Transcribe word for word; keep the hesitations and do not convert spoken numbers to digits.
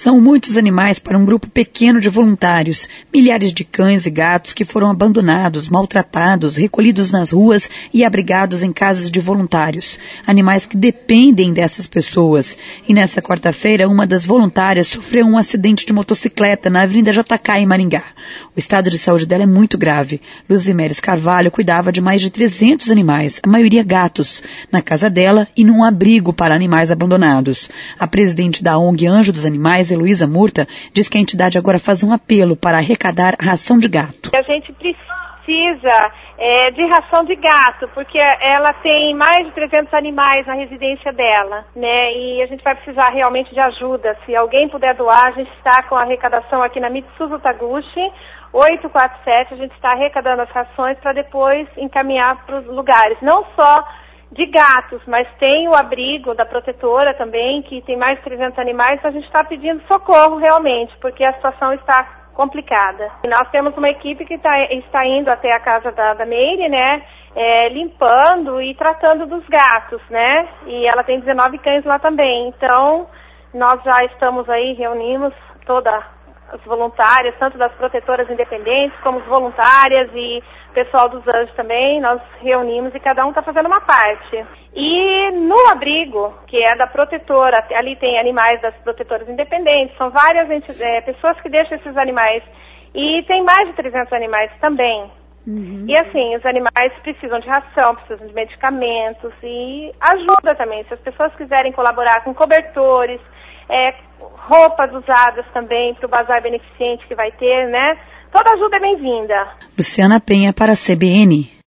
São muitos animais para um grupo pequeno de voluntários, milhares de cães e gatos que foram abandonados, maltratados, recolhidos nas ruas e abrigados em casas de voluntários. Animais que dependem dessas pessoas. E nessa quarta-feira, uma das voluntárias sofreu um acidente de motocicleta na Avenida Jatacá, em Maringá. O estado de saúde dela é muito grave. Luzimeres Carvalho cuidava de mais de trezentos animais, a maioria gatos, na casa dela e num abrigo para animais abandonados. A presidente da O N G Anjo dos Animais, Heloísa Murta, diz que a entidade agora faz um apelo para arrecadar ração de gato. A gente precisa é, de ração de gato, porque ela tem mais de trezentos animais na residência dela, né? E a gente vai precisar realmente de ajuda. Se alguém puder doar, a gente está com a arrecadação aqui na Mitsuzo Taguchi, oito quatro sete, a gente está arrecadando as rações para depois encaminhar para os lugares. Não só de gatos, mas tem o abrigo da protetora também, que tem mais de trezentos animais, então a gente está pedindo socorro realmente, porque a situação está complicada. E nós temos uma equipe que tá, está indo até a casa da, da Meire, né, é, limpando e tratando dos gatos, né, e ela tem dezenove cães lá também, então nós já estamos aí, reunimos toda as voluntárias, tanto das protetoras independentes, como as voluntárias e pessoal dos anjos também, nós reunimos e cada um está fazendo uma parte. E no abrigo, que é da protetora, ali tem animais das protetoras independentes, são várias é, pessoas que deixam esses animais. E tem mais de trezentos animais também. Uhum. E assim, os animais precisam de ração, precisam de medicamentos e ajuda também. Se as pessoas quiserem colaborar com cobertores, é, roupas usadas também para o bazar beneficente que vai ter, né? Toda ajuda é bem-vinda. Luciana Penha para a C B N.